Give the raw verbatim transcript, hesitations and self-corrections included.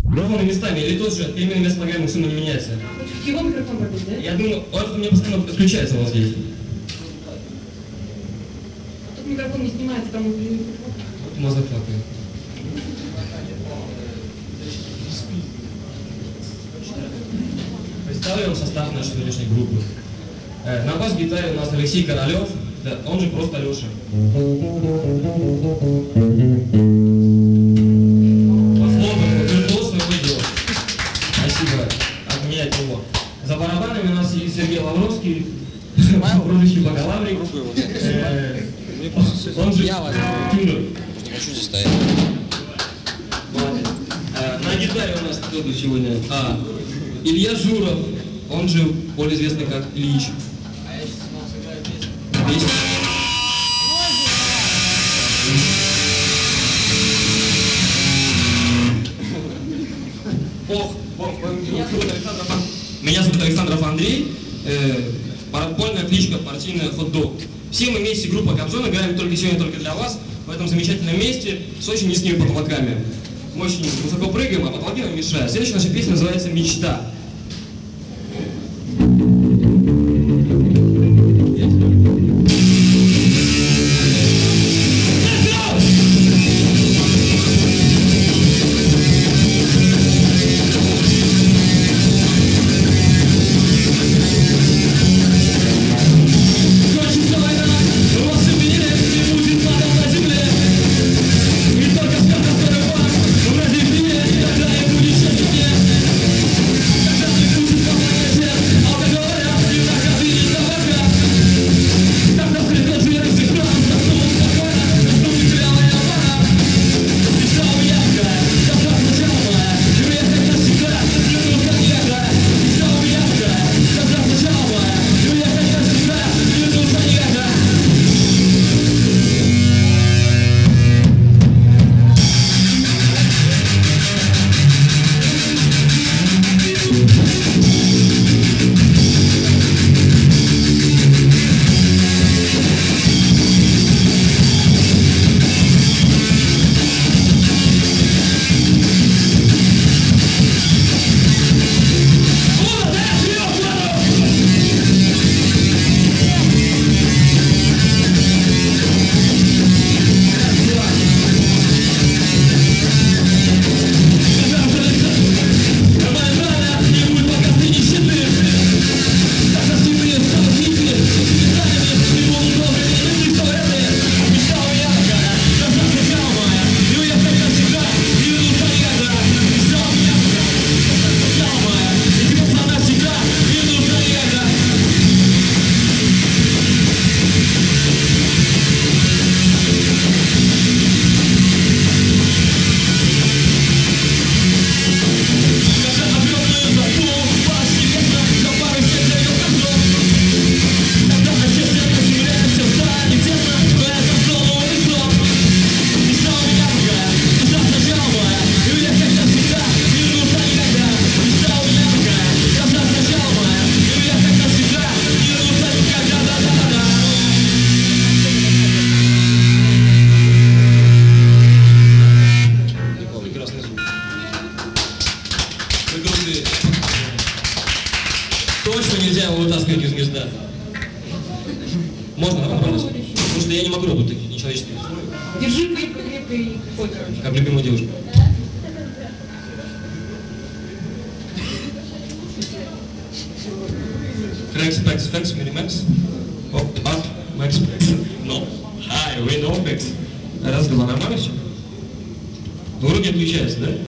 Микрофоны местами или тот же, переменный вес программы сумма не меняется. Его микрофон работает, да? Я думаю, он у меня постоянно подключается вот здесь. Тут микрофон не снимается, там внутри микрофон. Вот мазафака. Представляем состав нашей сегодняшней группы. Э, на бас-гитаре у нас Алексей Королев, да, он же просто Леша. Похлопаем, виртуоз своего дела. Спасибо. От меня от него. За барабанами у нас есть Сергей Лавровский, будущий бакалаврик. Э, он же Тюндер. Не хочу здесь стоять. Молодец. Э, на гитаре у нас кто тут сегодня? А, Илья Журов, он же более известный как Ильич. Песня. Ох, ох, меня зовут Александров, меня зовут Александров Андрей, э, подпольная кличка партийная хот-дог. Все мы вместе, группа Кобзон, играем только сегодня только для вас, в этом замечательном месте с очень низкими потолками. Мы очень высоко прыгаем, а потолки нам мешают. Следующая наша песня называется «Мечта». Точно нельзя его вытаскивать из гнезда. Можно, да, попробовать? Потому что я не могу работать такие нечеловеческие условия. Держи крепко, крепко и пой, короче. Как любимая девушка. Крекс, пекс, фекс, минимекс. Оп, ап, мэкс, пекс. Но. Ай, вы но, пекс. Раз, два, нормально все? Вроде отключается, да?